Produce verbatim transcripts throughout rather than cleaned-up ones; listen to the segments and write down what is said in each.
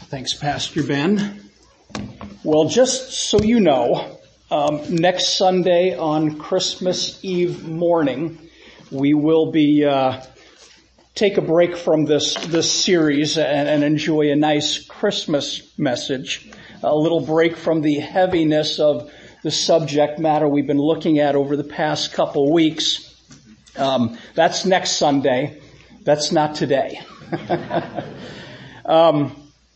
Thanks, Pastor Ben. Well, just so you know, um, next Sunday on Christmas Eve morning, we will be uh, take a break from this this series and, and enjoy a nice Christmas message. A little break from the heaviness of the subject matter we've been looking at over the past couple weeks. Um, that's next Sunday. That's not today. um,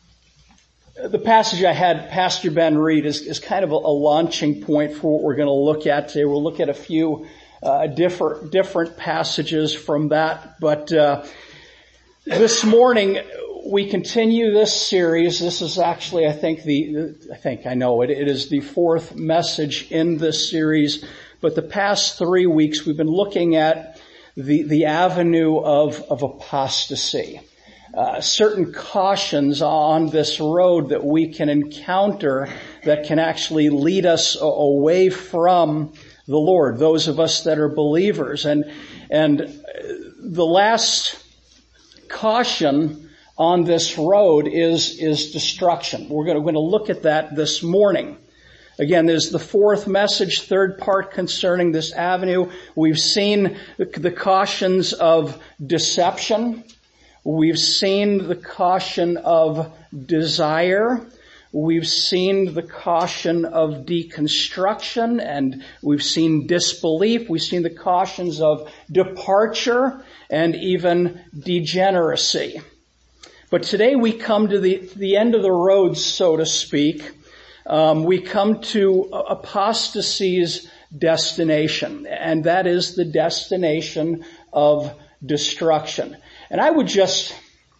the passage I had Pastor Ben read is, is kind of a, a launching point for what we're going to look at today. We'll look at a few uh, different different passages from that. But uh, this morning we continue this series. This is actually, I think, the I think I know it. It is the fourth message in this series. But the past three weeks we've been looking at the the avenue of of apostasy. Uh, certain cautions on this road that we can encounter that can actually lead us a- away from the Lord, those of us that are believers. And, and the last caution on this road is, is destruction. We're going to, we're going to look at that this morning. Again, there's the fourth message, third part concerning this avenue. We've seen the, the cautions of deception. We've seen the caution of desire. We've seen the caution of deconstruction, and we've seen disbelief. We've seen the cautions of departure and even degeneracy. But today we come to the, the end of the road, so to speak. Um, we come to apostasy's destination, and that is the destination of destruction. And I would just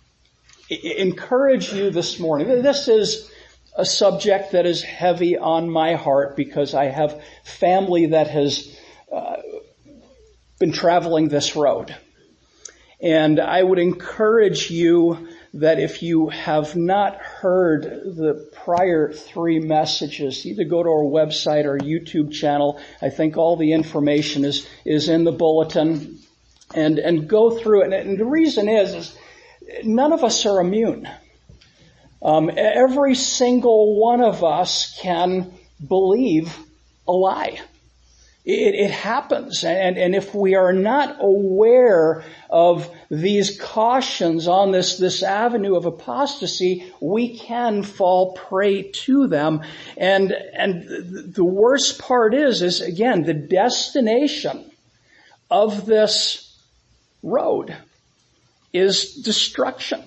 encourage you this morning. This is a subject that is heavy on my heart because I have family that has uh, been traveling this road. And I would encourage you that if you have not heard the prior three messages, either go to our website or YouTube channel. I think all the information is, is in the bulletin. And, and go through it. And the reason is, is none of us are immune. Um, every single one of us can believe a lie. It, it happens. And, and if we are not aware of these cautions on this, this avenue of apostasy, we can fall prey to them. And, and the worst part is, is again, the destination of this road is destruction.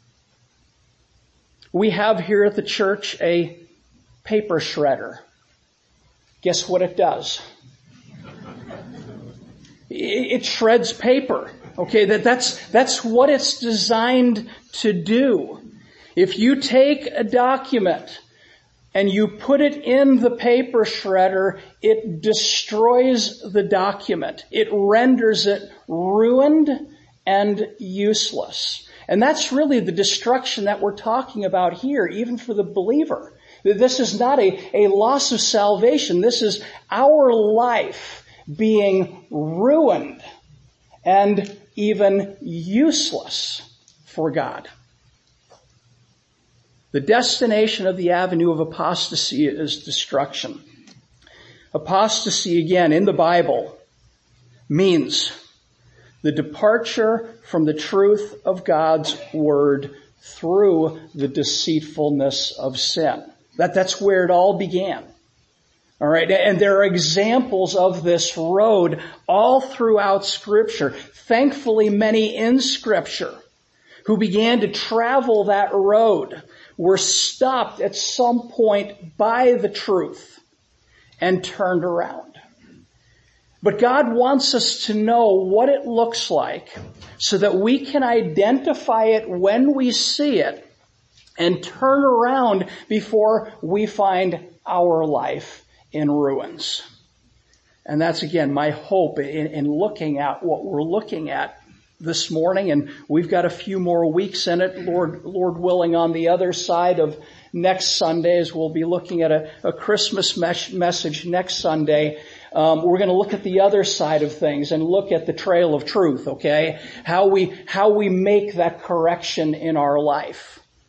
We have here at the church a paper shredder. Guess what it does? It shreds paper. Okay, that, that's, that's what it's designed to do. If you take a document and you put it in the paper shredder, it destroys the document. It renders it ruined and useless. And that's really the destruction that we're talking about here, even for the believer. This is not a, a loss of salvation. This is our life being ruined and even useless for God. The destination of the avenue of apostasy is destruction. Apostasy, again, in the Bible, means the departure from the truth of God's word through the deceitfulness of sin. That, that's where it all began. All right, and there are examples of this road all throughout Scripture. Thankfully, many in Scripture who began to travel that road were stopped at some point by the truth and turned around. But God wants us to know what it looks like so that we can identify it when we see it and turn around before we find our life in ruins. And that's, again, my hope in, in looking at what we're looking at this morning, and we've got a few more weeks in it, Lord, Lord willing, on the other side of next Sunday, as we'll be looking at a, a Christmas mes- message next Sunday. Um, we're going to look at the other side of things and look at the trail of truth, okay? How we, how we make that correction in our life.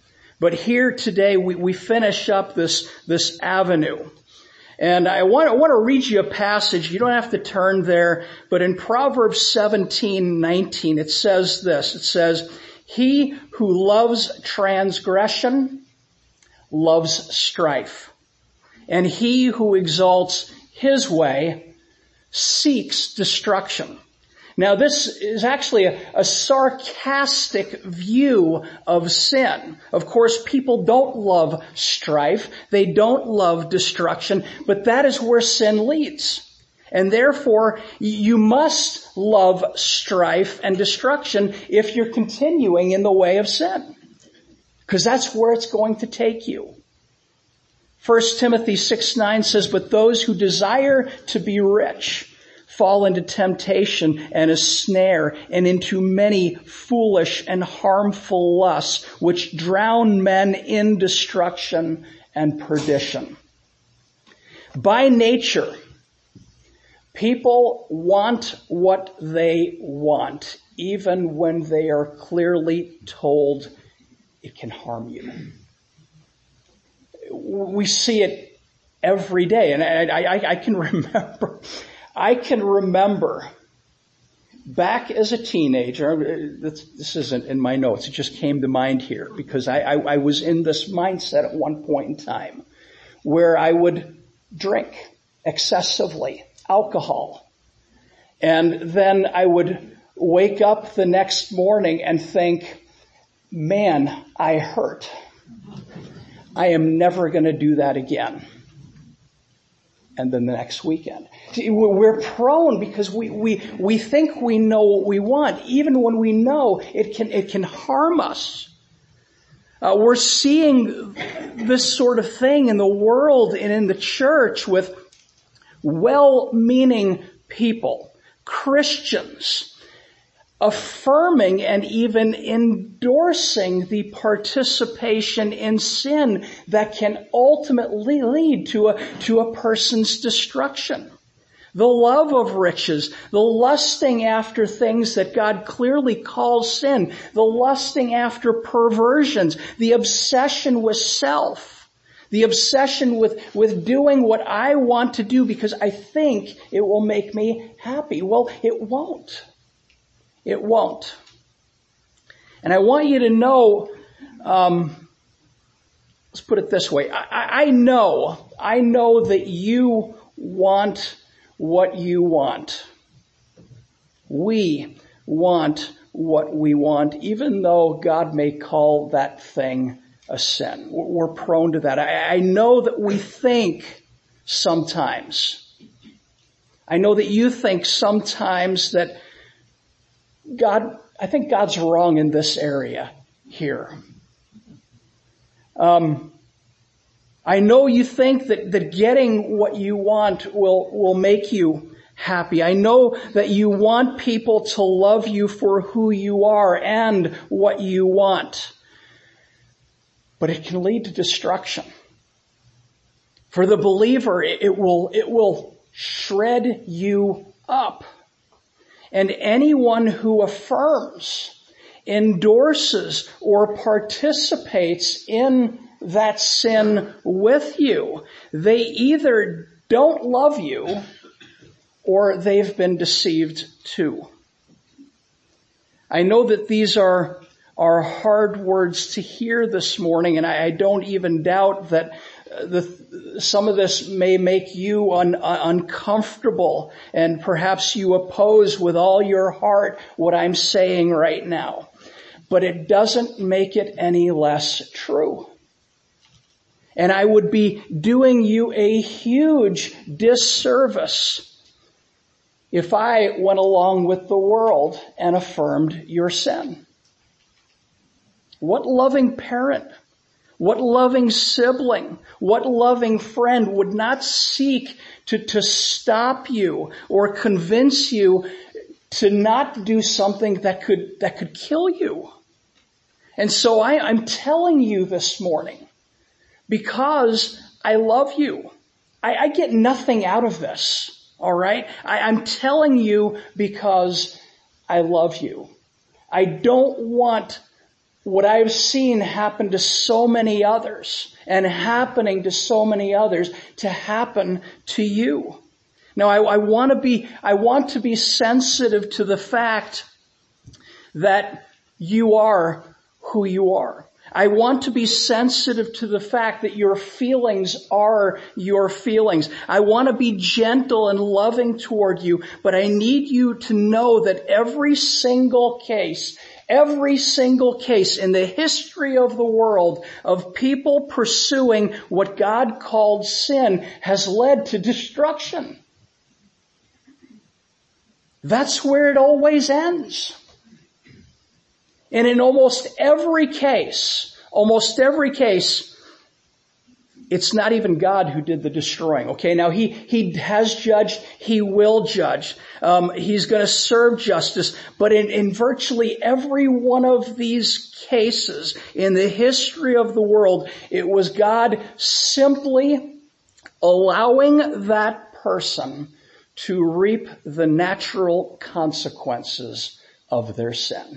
But here today we, we finish up this, this avenue. And I want, I want to read you a passage. You don't have to turn there, but in Proverbs seventeen nineteen it says this. It says, "He who loves transgression loves strife, and he who exalts his way seeks destruction." Now this is actually a, a sarcastic view of sin. Of course, people don't love strife. They don't love destruction, but that is where sin leads. And therefore, you must love strife and destruction if you're continuing in the way of sin. Because that's where it's going to take you. First Timothy six nine says, "But those who desire to be rich fall into temptation and a snare, and into many foolish and harmful lusts, which drown men in destruction and perdition." By nature, people want what they want, even when they are clearly told it can harm you. We see it every day, and I, I, I can remember... I can remember back as a teenager, this isn't in my notes, it just came to mind here because I, I, I was in this mindset at one point in time where I would drink excessively alcohol. And then I would wake up the next morning and think, man, I hurt. I am never going to do that again. And then the next weekend. We're prone because we, we, we think we know what we want, even when we know it can, it can harm us. Uh, we're seeing this sort of thing in the world and in the church with well-meaning people, Christians, affirming and even endorsing the participation in sin that can ultimately lead to a, to a person's destruction. The love of riches, the lusting after things that God clearly calls sin, the lusting after perversions, the obsession with self, the obsession with, with doing what I want to do because I think it will make me happy. Well, it won't. It won't. And I want you to know, um, let's put it this way. I, I know, I know that you want what you want. We want what we want, even though God may call that thing a sin. We're prone to that. I, I know that we think sometimes. I know that you think sometimes that God, I think God's wrong in this area here. Um, I know you think that, that getting what you want will, will make you happy. I know that you want people to love you for who you are and what you want. But it can lead to destruction. For the believer, it will, it will shred you up. And anyone who affirms, endorses, or participates in that sin with you, they either don't love you or they've been deceived too. I know that these are, are hard words to hear this morning, and I, I don't even doubt that The, some of this may make you un, uh, uncomfortable, and perhaps you oppose with all your heart what I'm saying right now. But it doesn't make it any less true. And I would be doing you a huge disservice if I went along with the world and affirmed your sin. What loving parent, what loving sibling, what loving friend would not seek to, to stop you or convince you to not do something that could, that could kill you? And so I, I'm telling you this morning because I love you. I, I get nothing out of this, all right? I, I'm telling you because I love you. I don't want what I've seen happen to so many others and happening to so many others to happen to you. Now, I, I want to be, I want to be sensitive to the fact that you are who you are. I want to be sensitive to the fact that your feelings are your feelings. I want to be gentle and loving toward you, but I need you to know that every single case, every single case in the history of the world of people pursuing what God called sin has led to destruction. That's where it always ends. And in almost every case, almost every case, it's not even God who did the destroying. Okay, now he, he has judged, he will judge. Um, he's going to serve justice. But in, in virtually every one of these cases in the history of the world, it was God simply allowing that person to reap the natural consequences of their sin.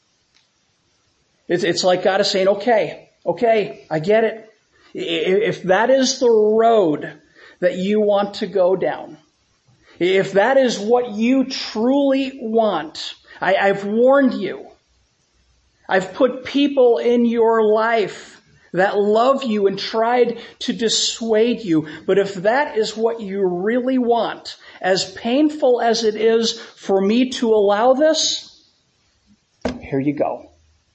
It's, it's like God is saying, okay, okay, I get it. If that is the road that you want to go down, if that is what you truly want, I, I've warned you. I've put people in your life that love you and tried to dissuade you. But if that is what you really want, as painful as it is for me to allow this, here you go.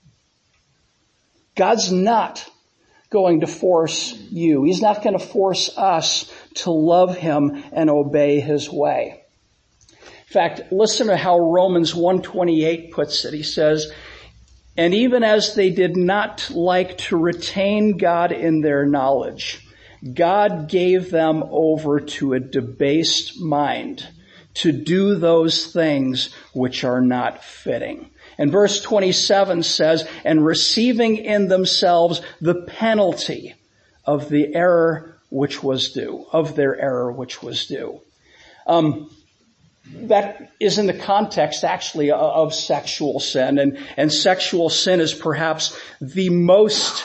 God's not going to force you. He's not going to force us to love Him and obey His way. In fact, listen to how Romans one twenty-eight puts it. He says, "And even as they did not like to retain God in their knowledge, God gave them over to a debased mind to do those things which are not fitting." And verse twenty-seven says, "And receiving in themselves the penalty of the error which was due, of their error which was due." Um, that is in the context actually of sexual sin, and, and sexual sin is perhaps the most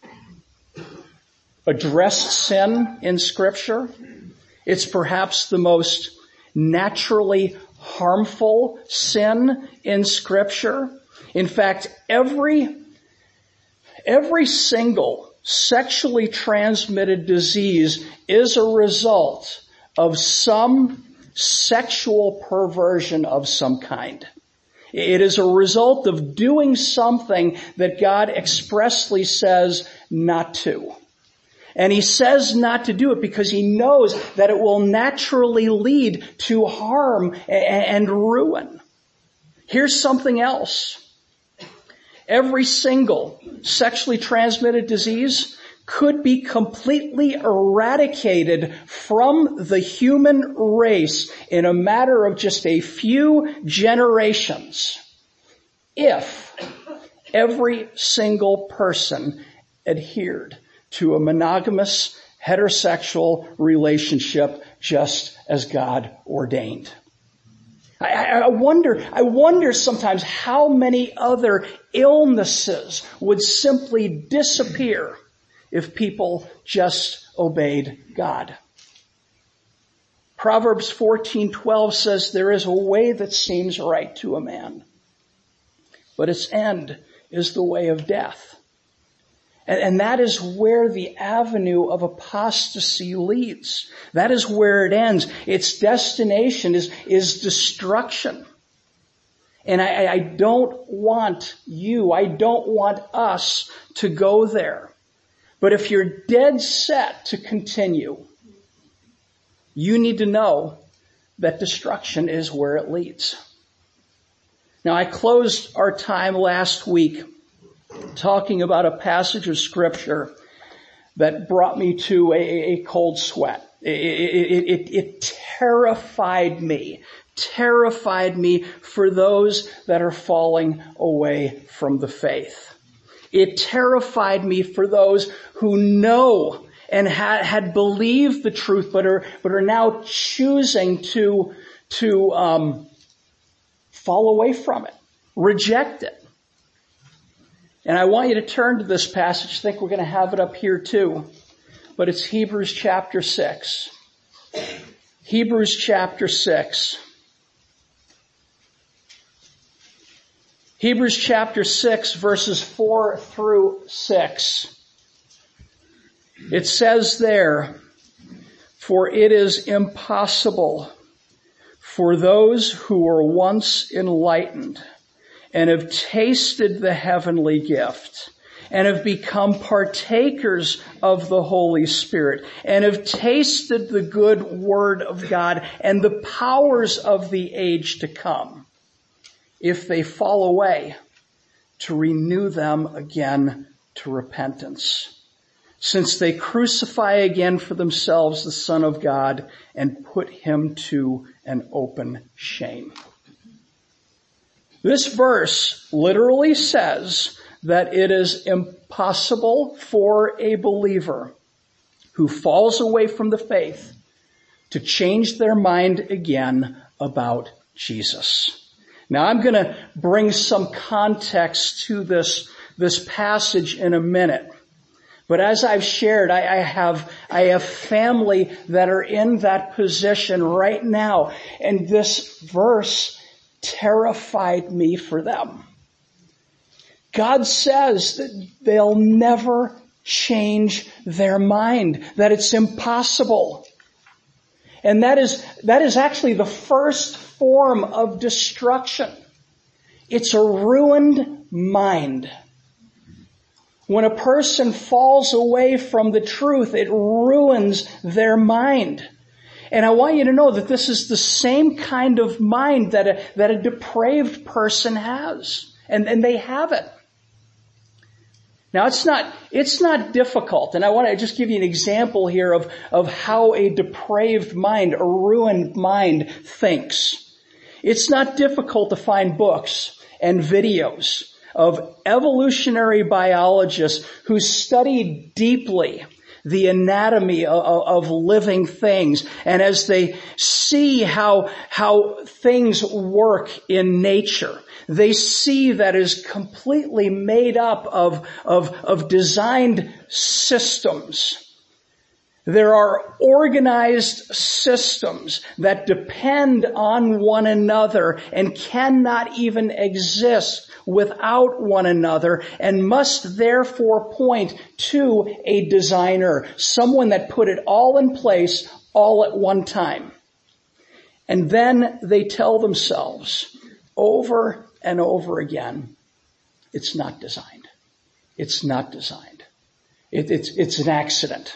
addressed sin in Scripture. It's perhaps the most naturally harmful sin in Scripture. In fact, every, every single sexually transmitted disease is a result of some sexual perversion of some kind. It is a result of doing something that God expressly says not to. And He says not to do it because He knows that it will naturally lead to harm and ruin. Here's something else. Every single sexually transmitted disease could be completely eradicated from the human race in a matter of just a few generations if every single person adhered to a monogamous heterosexual relationship just as God ordained. I, I wonder, I wonder sometimes how many other illnesses would simply disappear if people just obeyed God. Proverbs fourteen twelve says, "There is a way that seems right to a man, but its end is the way of death." And, and that is where the avenue of apostasy leads. That is where it ends. Its destination is, is destruction. And I, I don't want you, I don't want us to go there. But if you're dead set to continue, you need to know that destruction is where it leads. Now, I closed our time last week talking about a passage of Scripture that brought me to a, a cold sweat. It, it, it, it terrified me, terrified me for those that are falling away from the faith. It terrified me for those who know and had, had believed the truth, but are but are now choosing to to um, fall away from it, reject it. And I want you to turn to this passage. I think we're going to have it up here too. But it's Hebrews chapter six. Hebrews chapter six. Hebrews chapter six, verses four through six. It says there, "For it is impossible for those who were once enlightened and have tasted the heavenly gift and have become partakers of the Holy Spirit and have tasted the good word of God and the powers of the age to come, if they fall away, to renew them again to repentance, since they crucify again for themselves the Son of God and put him to an open shame." This verse literally says that it is impossible for a believer who falls away from the faith to change their mind again about Jesus. Now I'm going to bring some context to this, this passage in a minute. But as I've shared, I, I have, I have family that are in that position right now. And this verse terrified me for them. God says that they'll never change their mind, that it's impossible. And that is, that is actually the first form of destruction. It's a ruined mind. When a person falls away from the truth, it ruins their mind. And I want you to know that this is the same kind of mind that a, that a depraved person has. And, and they have it. Now it's not, it's not difficult. And I want to just give you an example here of, of how a depraved mind, a ruined mind thinks. It's not difficult to find books and videos of evolutionary biologists who study deeply the anatomy of, of living things. And as they see how, how things work in nature, they see that is completely made up of, of, of designed systems. There are organized systems that depend on one another and cannot even exist without one another and must therefore point to a designer, someone that put it all in place all at one time. And then they tell themselves over and over again, it's not designed. It's not designed. It, it's, it's an accident.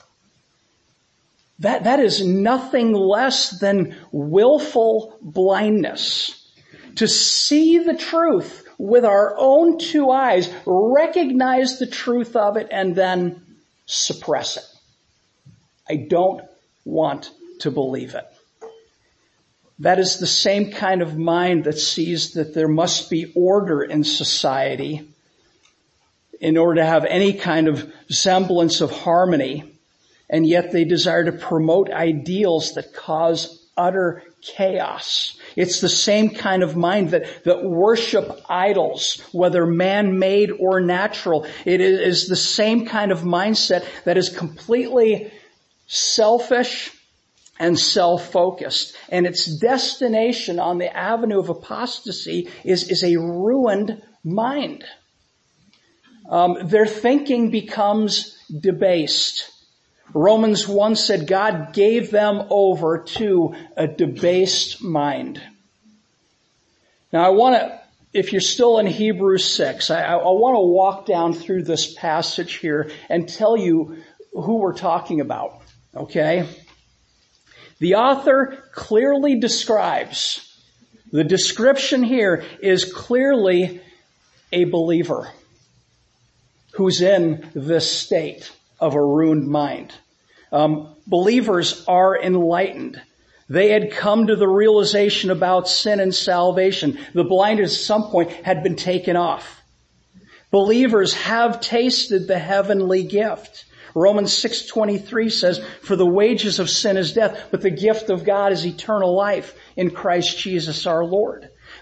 That, that is nothing less than willful blindness. To see the truth with our own two eyes, recognize the truth of it, and then suppress it. I don't want to believe it. That is the same kind of mind that sees that there must be order in society in order to have any kind of semblance of harmony, and yet they desire to promote ideals that cause utter chaos. It's the same kind of mind that, that worship idols, whether man-made or natural. It is the same kind of mindset that is completely selfish and self-focused. And its destination on the avenue of apostasy is, is a ruined mind. Um, their thinking becomes debased. Romans one said God gave them over to a debased mind. Now I want to, if you're still in Hebrews six, I, I want to walk down through this passage here and tell you who we're talking about. Okay? The author clearly describes, the description here is clearly a believer who's in this state of a ruined mind. Um, believers are enlightened. They had come to the realization about sin and salvation. The blinders at some point had been taken off. Believers have tasted the heavenly gift. Romans six twenty-three says, "For the wages of sin is death, but the gift of God is eternal life in Christ Jesus our Lord."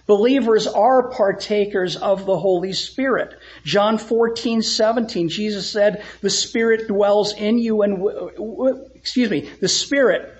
Believers are partakers of the Holy Spirit. John fourteen seventeen, Jesus said, the Spirit dwells in you and, w- w- excuse me, the Spirit,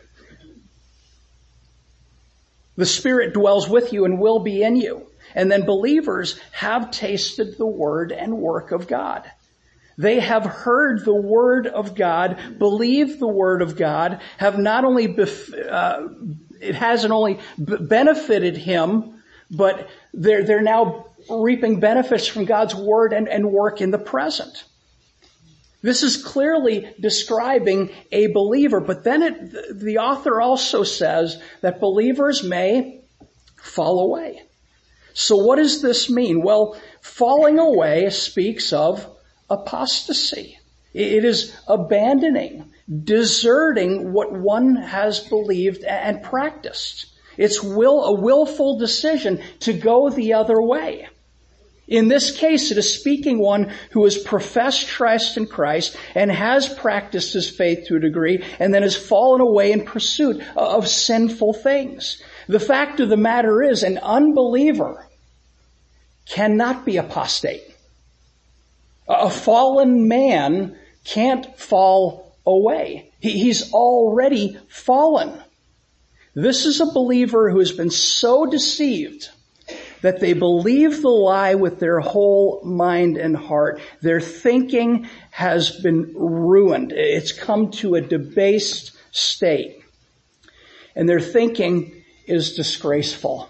the Spirit dwells with you and will be in you. And then believers have tasted the word and work of God. They have heard the word of God, believed the word of God, have not only, bef- uh, it hasn't only b- benefited him, but they're, they're now reaping benefits from God's word and, and work in the present. This is clearly describing a believer, but then it, the author also says that believers may fall away. So what does this mean? Well, falling away speaks of apostasy. It is abandoning, deserting what one has believed and practiced. It's will, a willful decision to go the other way. In this case, it is speaking one who has professed trust in Christ and has practiced his faith to a degree and then has fallen away in pursuit of sinful things. The fact of the matter is, an unbeliever cannot be apostate. A fallen man can't fall away. He, he's already fallen. This is a believer who has been so deceived that they believe the lie with their whole mind and heart. Their thinking has been ruined. It's come to a debased state. And their thinking is disgraceful.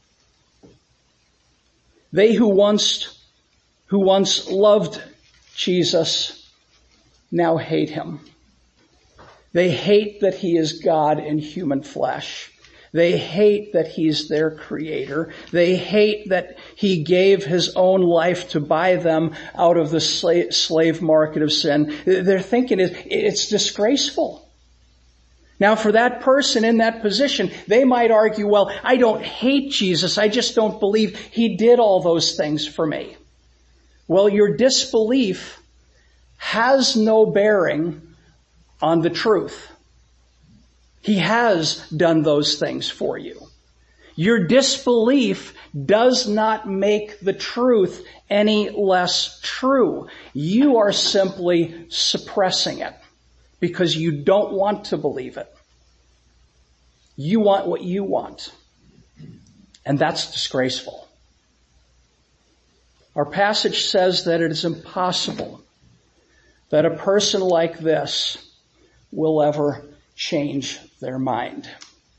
They who once, who once loved Jesus now hate him. They hate that he is God in human flesh. They hate that he's their creator. They hate that he gave his own life to buy them out of the slave market of sin. Their thinking is, it's disgraceful. Now for that person in that position, they might argue, well, I don't hate Jesus. I just don't believe he did all those things for me. Well, your disbelief has no bearing on the truth. He has done those things for you. Your disbelief does not make the truth any less true. You are simply suppressing it because you don't want to believe it. You want what you want. And that's disgraceful. Our passage says that it is impossible that a person like this will ever change their mind.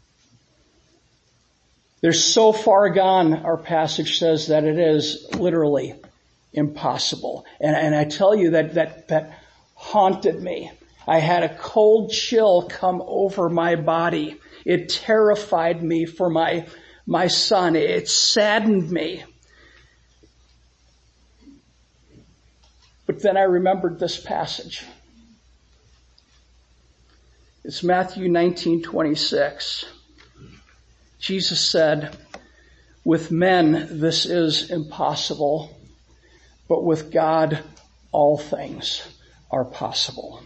They're so far gone, our passage says, that it is literally impossible. And, and I tell you that, that, that haunted me. I had a cold chill come over my body. It terrified me for my, my son. It saddened me. But then I remembered this passage. It's Matthew nineteen twenty-six. Jesus said, with men this is impossible, but with God all things are possible.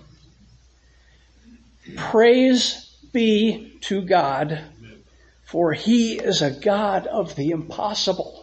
Praise be to God, for he is a God of the impossible.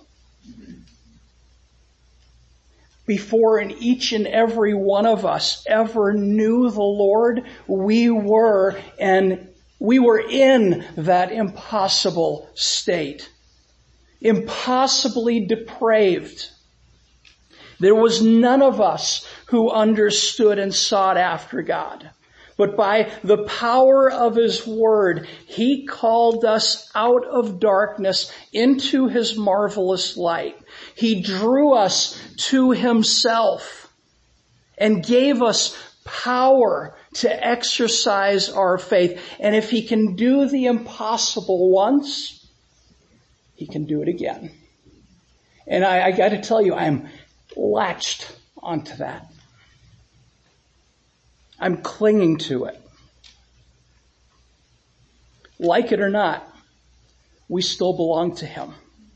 Before in each and every one of us ever knew the Lord, we were and we were in that impossible state. Impossibly depraved. There was none of us who understood and sought after God. But by the power of his word, he called us out of darkness into his marvelous light. He drew us to himself and gave us power to exercise our faith. And if he can do the impossible once, he can do it again. And I, I got to tell you, I'm latched onto that. I'm clinging to it. Like it or not, we still belong to him.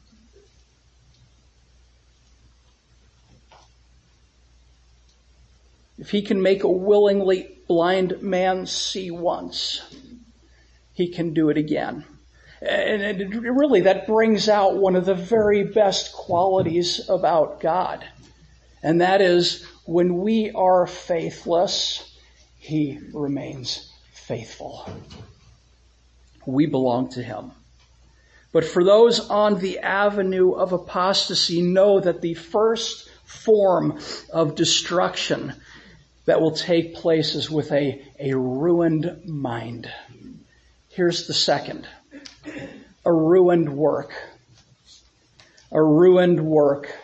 If he can make a willingly blind man see once, he can do it again. And, and really that brings out one of the very best qualities about God. And that is, when we are faithless, He remains faithful. We belong to Him. But for those on the avenue of apostasy, know that the first form of destruction that will take place is with a, a ruined mind. Here's the second. A ruined work. A ruined work.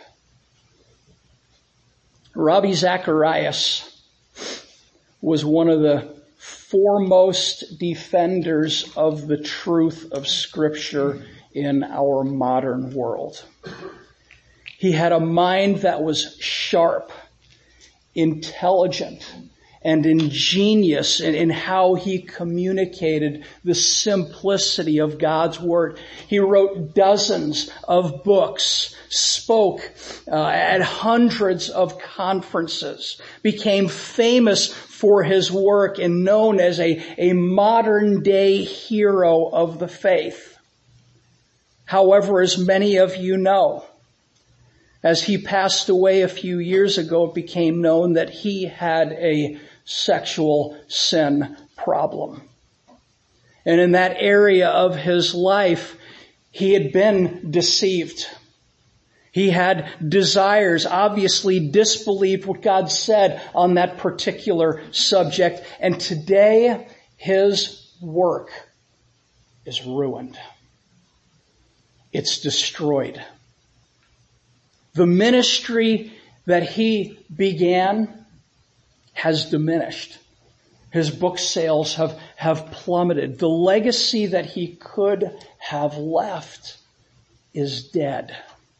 Ravi Zacharias was one of the foremost defenders of the truth of Scripture in our modern world. He had a mind that was sharp, intelligent, and ingenious in, in how he communicated the simplicity of God's Word. He wrote dozens of books, spoke uh, at hundreds of conferences, became famous for his work, and known as a, a modern-day hero of the faith. However, as many of you know, as he passed away a few years ago, it became known that he had a sexual sin problem. And in that area of his life, he had been deceived. He had desires, obviously disbelieved what God said on that particular subject. And today, his work is ruined. It's destroyed. The ministry that he began has diminished. His book sales have, have plummeted. The legacy that he could have left is dead.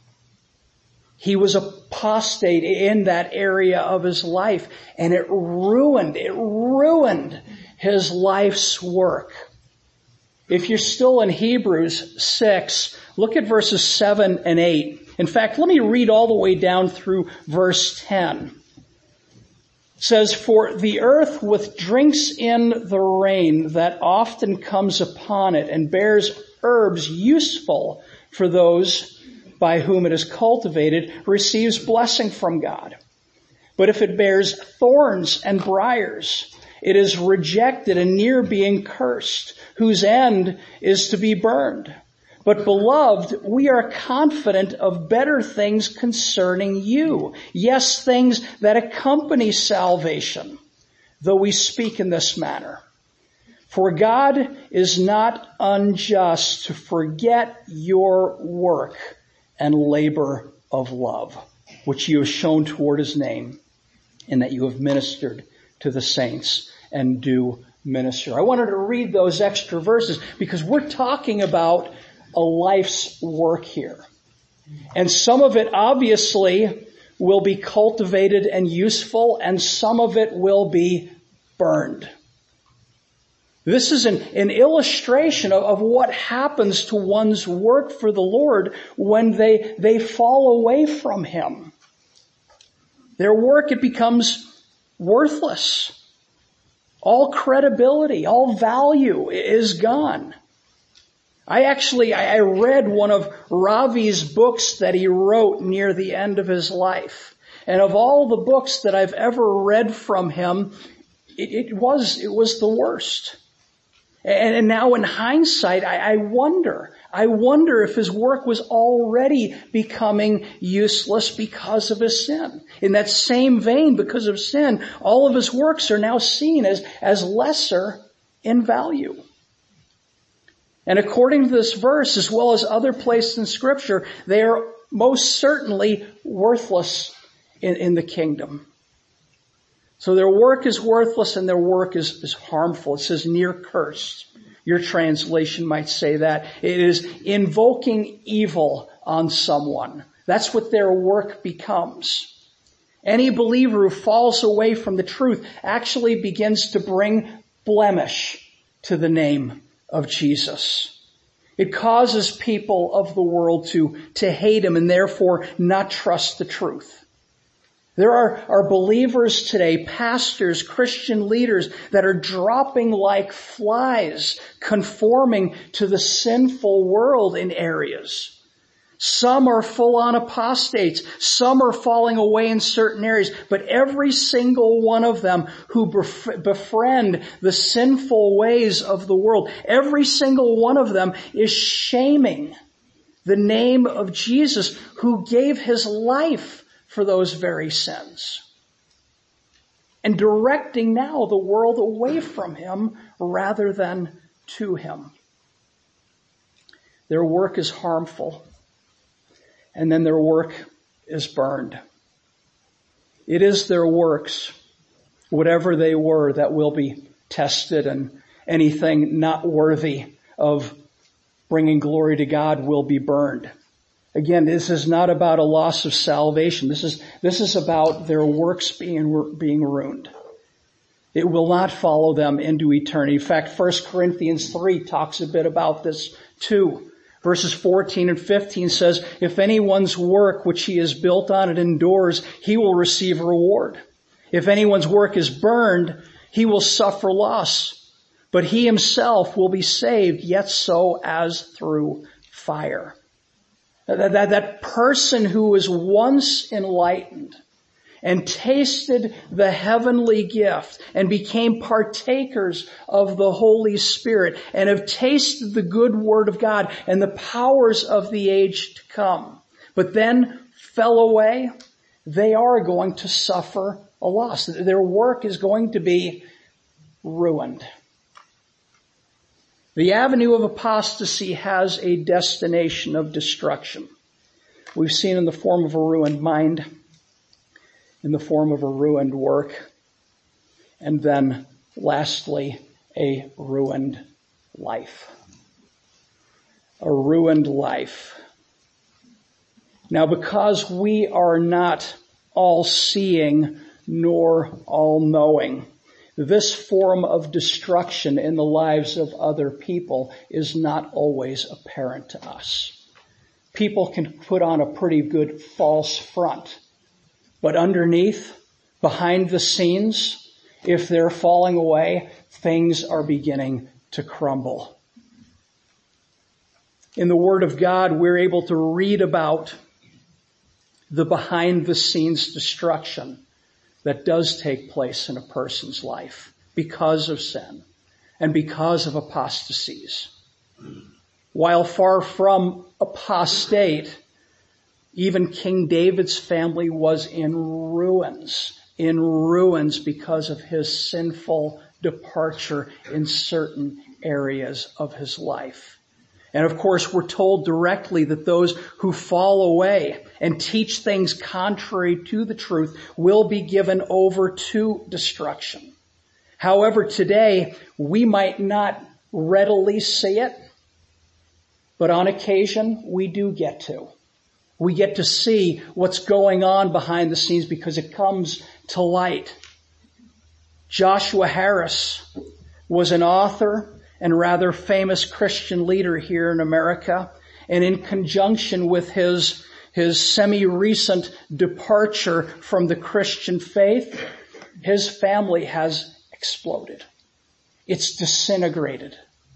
He was apostate in that area of his life, and it ruined, it ruined his life's work. If you're still in Hebrews six, look at verses seven and eight. In fact, let me read all the way down through verse ten. It says, "For the earth with drinks in the rain that often comes upon it, and bears herbs useful for those by whom it is cultivated, receives blessing from God. But if it bears thorns and briars, it is rejected and near being cursed, whose end is to be burned. But beloved, we are confident of better things concerning you. Yes, things that accompany salvation, though we speak in this manner. For God is not unjust to forget your work and labor of love, which you have shown toward his name, and that you have ministered to the saints and do minister." I wanted to read those extra verses because we're talking about a life's work here. And some of it obviously will be cultivated and useful, and some of it will be burned. This is an, an illustration of, of what happens to one's work for the Lord when they, they fall away from Him. Their work, it becomes worthless. All credibility, all value is gone. I actually, I read one of Ravi's books that he wrote near the end of his life. And of all the books that I've ever read from him, it, it was, it was the worst. And, and now in hindsight, I, I wonder, I wonder if his work was already becoming useless because of his sin. In that same vein, because of sin, all of his works are now seen as, as lesser in value. And according to this verse, as well as other places in Scripture, they are most certainly worthless in, in the kingdom. So their work is worthless and their work is, is harmful. It says near cursed. Your translation might say that. It is invoking evil on someone. That's what their work becomes. Any believer who falls away from the truth actually begins to bring blemish to the name of Jesus. It causes people of the world to, to hate Him and therefore not trust the truth. There are, are believers today, pastors, Christian leaders, that are dropping like flies, conforming to the sinful world in areas. Some are full-on apostates. Some are falling away in certain areas. But every single one of them who bef- befriend the sinful ways of the world, every single one of them is shaming the name of Jesus, who gave his life for those very sins, and directing now the world away from him rather than to him. Their work is harmful, and then their work is burned. It is their works, whatever they were, that will be tested, and anything not worthy of bringing glory to God will be burned. Again, this is not about a loss of salvation. This is, this is about their works being, being ruined. It will not follow them into eternity. In fact, First Corinthians three talks a bit about this too. Verses fourteen and fifteen says, if anyone's work which he has built on it endures, he will receive a reward. If anyone's work is burned, he will suffer loss. But he himself will be saved, yet so as through fire. That, that, that person who was once enlightened and tasted the heavenly gift and became partakers of the Holy Spirit and have tasted the good word of God and the powers of the age to come, but then fell away, they are going to suffer a loss. Their work is going to be ruined. The avenue of apostasy has a destination of destruction. We've seen in the form of a ruined mind, in the form of a ruined work, and then lastly, a ruined life. A ruined life. Now, because we are not all-seeing nor all-knowing, this form of destruction in the lives of other people is not always apparent to us. People can put on a pretty good false front, but underneath, behind the scenes, if they're falling away, things are beginning to crumble. In the Word of God, we're able to read about the behind-the-scenes destruction that does take place in a person's life because of sin and because of apostasies. While far from apostate, even King David's family was in ruins, in ruins because of his sinful departure in certain areas of his life. And of course, we're told directly that those who fall away and teach things contrary to the truth will be given over to destruction. However, today, we might not readily see it, but on occasion, we do get to. We get to see what's going on behind the scenes because it comes to light. Joshua Harris was an author and rather famous Christian leader here in America. And in conjunction with his, his semi-recent departure from the Christian faith, his family has exploded. It's disintegrated.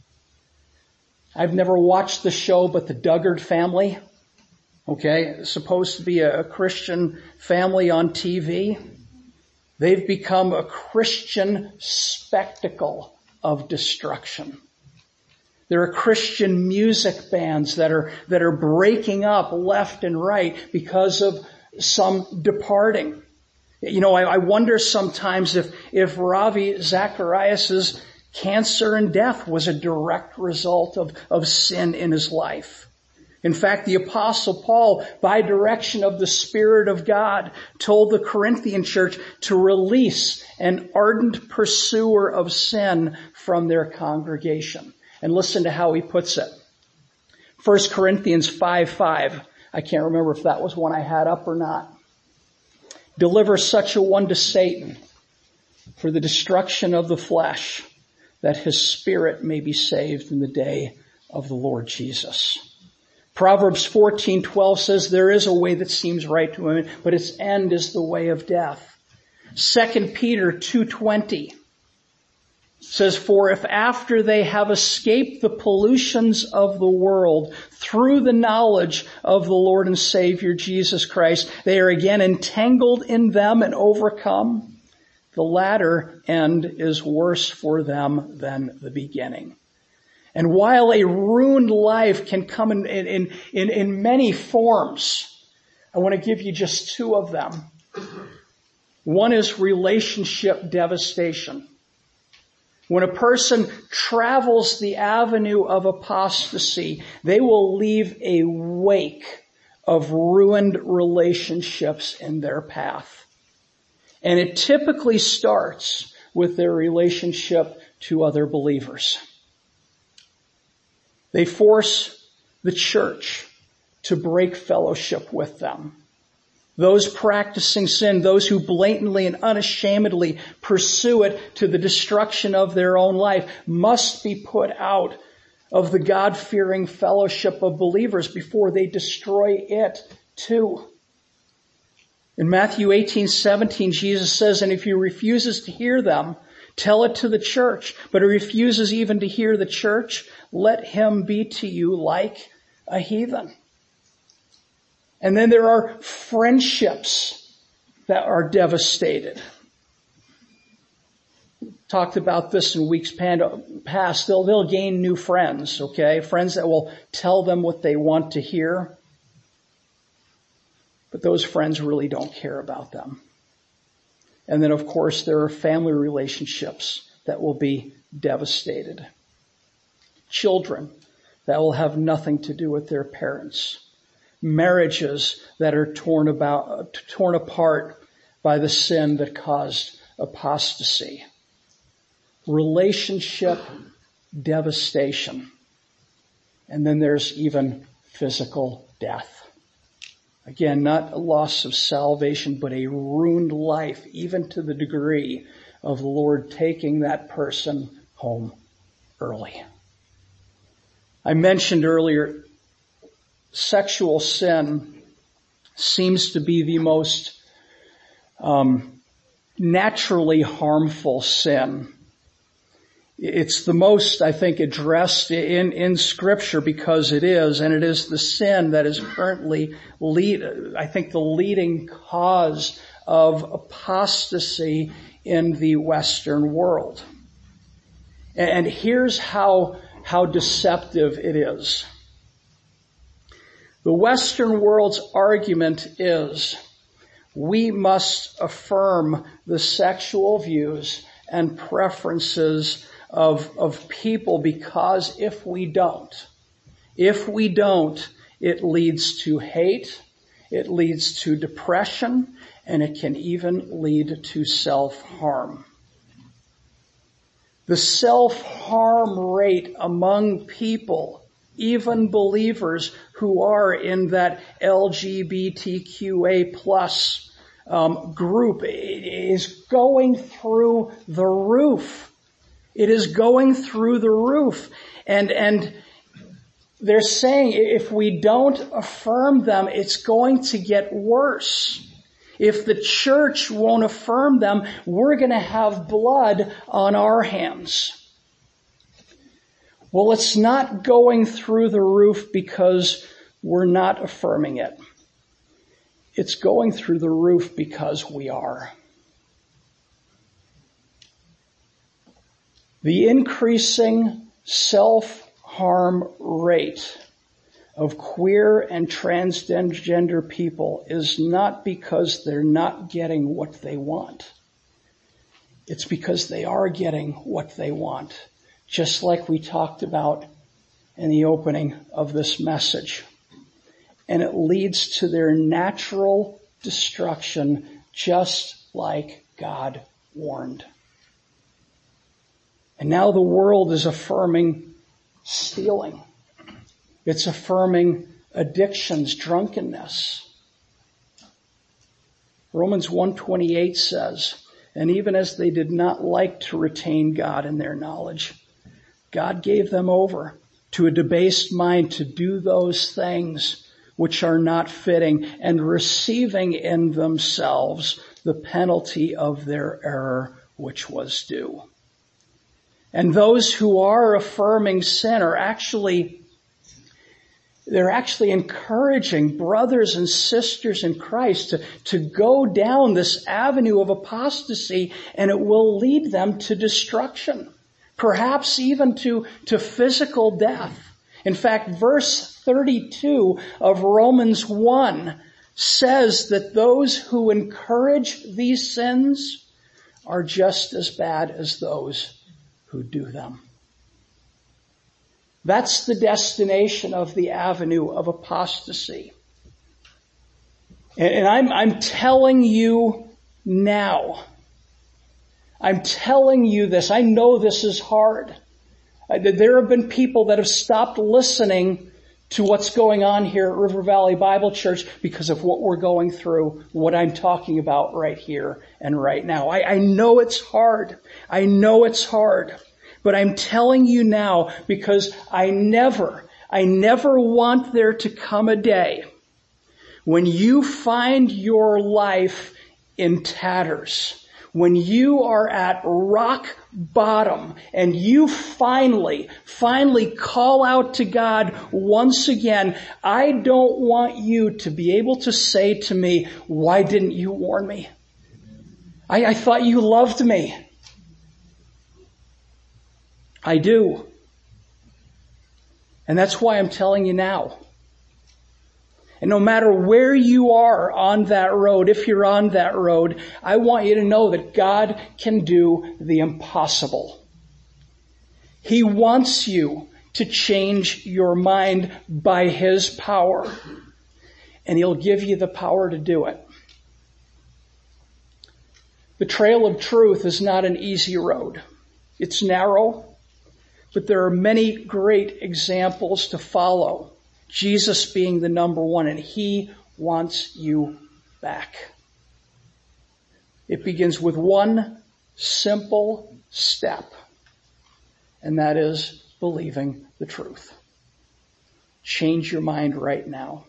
I've never watched the show, but the Duggar family, okay, it's supposed to be a Christian family on T V. They've become a Christian spectacle of destruction. There are Christian music bands that are, that are breaking up left and right because of some departing. You know, I, I wonder sometimes if, if Ravi Zacharias' cancer and death was a direct result of, of sin in his life. In fact, the Apostle Paul, by direction of the Spirit of God, told the Corinthian church to release an ardent pursuer of sin from their congregation. And listen to how he puts it. First Corinthians five five. I can't remember if that was one I had up or not. Deliver such a one to Satan for the destruction of the flesh, that his spirit may be saved in the day of the Lord Jesus. Proverbs fourteen twelve says there is a way that seems right to women, but its end is the way of death. Second Peter two twenty says, for if after they have escaped the pollutions of the world through the knowledge of the Lord and Savior Jesus Christ, they are again entangled in them and overcome, the latter end is worse for them than the beginning. And while a ruined life can come in, in, in, in many forms, I want to give you just two of them. One is relationship devastation. When a person travels the avenue of apostasy, they will leave a wake of ruined relationships in their path. And it typically starts with their relationship to other believers. They force the church to break fellowship with them. Those practicing sin, those who blatantly and unashamedly pursue it to the destruction of their own life, must be put out of the God-fearing fellowship of believers before they destroy it too. In Matthew eighteen seventeen, Jesus says, and if he refuses to hear them, tell it to the church. But he refuses even to hear the church, let him be to you like a heathen. And then there are friendships that are devastated. Talked about this in weeks past. They'll, they'll gain new friends, okay? Friends that will tell them what they want to hear. But those friends really don't care about them. And then, of course, there are family relationships that will be devastated. Children that will have nothing to do with their parents. Marriages that are torn about, torn apart by the sin that caused apostasy. Relationship devastation. And then there's even physical death. Again, not a loss of salvation, but a ruined life, even to the degree of the Lord taking that person home early. I mentioned earlier, sexual sin seems to be the most um, naturally harmful sin. It's the most, I think, addressed in, in Scripture because it is, and it is the sin that is currently lead, I think, the leading cause of apostasy in the Western world. And here's how, how deceptive it is. The Western world's argument is we must affirm the sexual views and preferences of, of people because if we don't, if we don't, it leads to hate, it leads to depression, and it can even lead to self-harm. The self-harm rate among people, even believers who are in that L G B T Q A plus um, group, is going through the roof. It is going through the roof. And, and they're saying if we don't affirm them, it's going to get worse. If the church won't affirm them, we're going to have blood on our hands. Well, it's not going through the roof because we're not affirming it. It's going through the roof because we are. The increasing self-harm rate of queer and transgender people is not because they're not getting what they want. It's because they are getting what they want, just like we talked about in the opening of this message. And it leads to their natural destruction, just like God warned. And now the world is affirming stealing. It's affirming addictions, drunkenness. Romans one twenty-eight says, and even as they did not like to retain God in their knowledge, God gave them over to a debased mind to do those things which are not fitting, and receiving in themselves the penalty of their error which was due. And those who are affirming sin are actually, they're actually encouraging brothers and sisters in Christ to, to go down this avenue of apostasy, and it will lead them to destruction, perhaps even to, to physical death. In fact, verse thirty-two of Romans one says that those who encourage these sins are just as bad as those who do them. That's the destination of the avenue of apostasy. And, and I'm, I'm telling you now, I'm telling you this, I know this is hard. There have been people that have stopped listening to what's going on here at River Valley Bible Church because of what we're going through, what I'm talking about right here and right now. I, I know it's hard. I know it's hard. But I'm telling you now because I never, I never want there to come a day when you find your life in tatters, when you are at rock bottom and you finally, finally call out to God once again. I don't want you to be able to say to me, why didn't you warn me? I, I thought you loved me. I do. And that's why I'm telling you now. And no matter where you are on that road, if you're on that road, I want you to know that God can do the impossible. He wants you to change your mind by His power. And He'll give you the power to do it. The trail of truth is not an easy road. It's narrow, but there are many great examples to follow. Jesus being the number one, and He wants you back. It begins with one simple step, and that is believing the truth. Change your mind right now.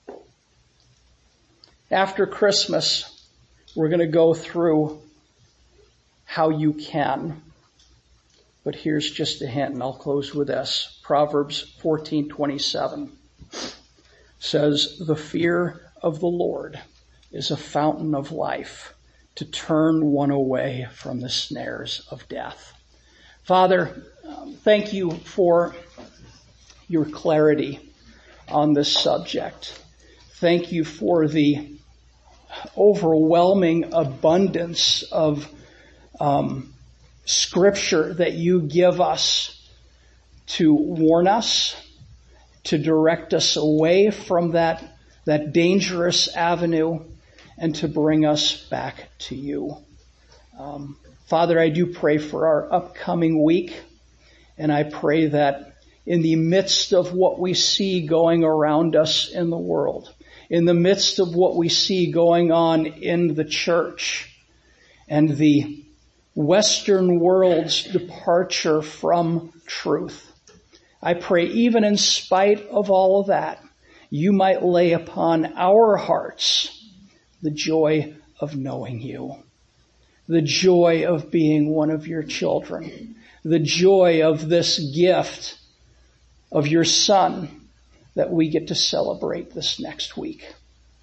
After Christmas, we're going to go through how you can. But here's just a hint, and I'll close with this. Proverbs fourteen twenty-seven says, the fear of the Lord is a fountain of life to turn one away from the snares of death. Father, um, thank you for your clarity on this subject. Thank you for the overwhelming abundance of um, scripture that you give us to warn us, to direct us away from that, that dangerous avenue, and to bring us back to you. Um, Father, I do pray for our upcoming week, and I pray that in the midst of what we see going around us in the world, in the midst of what we see going on in the church, and the Western world's departure from truth, I pray even in spite of all of that, you might lay upon our hearts the joy of knowing you, the joy of being one of your children, the joy of this gift of your Son that we get to celebrate this next week.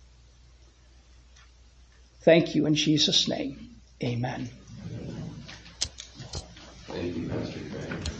Thank you in Jesus' name. Amen. Thank you, Pastor Craig.